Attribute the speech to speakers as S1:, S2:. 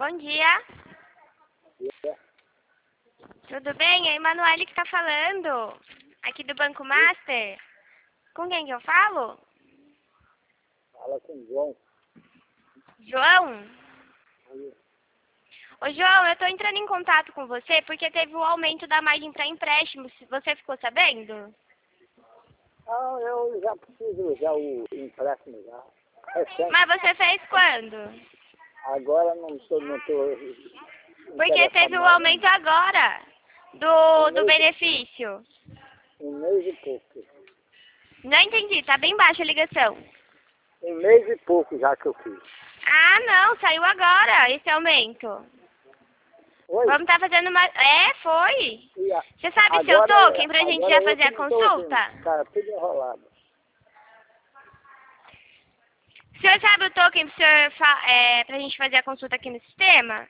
S1: Bom dia. Tudo bem? É a Emanuele que tá falando. Aqui do Banco Master. Com quem que eu falo?
S2: Fala com o João.
S1: João? Ô João, eu tô entrando em contato com você porque teve o aumento da margem para empréstimos. Você ficou sabendo?
S2: Ah, eu já preciso já o empréstimo já. Recente.
S1: Mas você fez quando?
S2: Agora não tô
S1: Porque teve o
S2: mais.
S1: aumento agora do benefício.
S2: Um mês e pouco.
S1: Não entendi, tá bem baixa a ligação.
S2: Um mês e pouco já que eu fiz.
S1: Ah, não, saiu agora esse aumento.
S2: Oi?
S1: Vamos estar fazendo uma... É, foi. Você sabe
S2: Agora,
S1: seu token pra gente já
S2: eu
S1: fazer
S2: que
S1: a
S2: não tô ouvindo.
S1: consulta?
S2: Cara, tudo enrolado.
S1: O senhor sabe o token pra gente fazer a consulta aqui no sistema?